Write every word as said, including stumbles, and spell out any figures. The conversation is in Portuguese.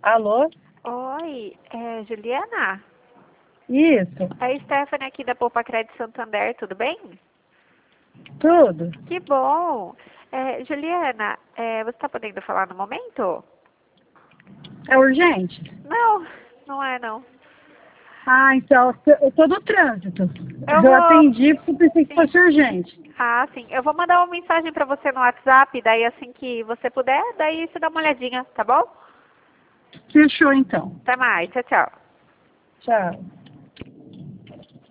Alô? Oi, é Juliana? Isso, É Stephanie aqui da Poupa Crédito Santander, tudo bem? tudo. Que bom! É, Juliana, é, você está podendo falar no momento? É urgente? Não, não é não. Ah, então, eu tô no trânsito. Eu Eu vou... atendi porque eu pensei que Sim. fosse urgente. Ah, sim. Eu vou mandar uma mensagem para você no WhatsApp, daí assim que você puder, daí você dá uma olhadinha, tá bom? Fechou então. Até mais, tchau, tchau. Tchau.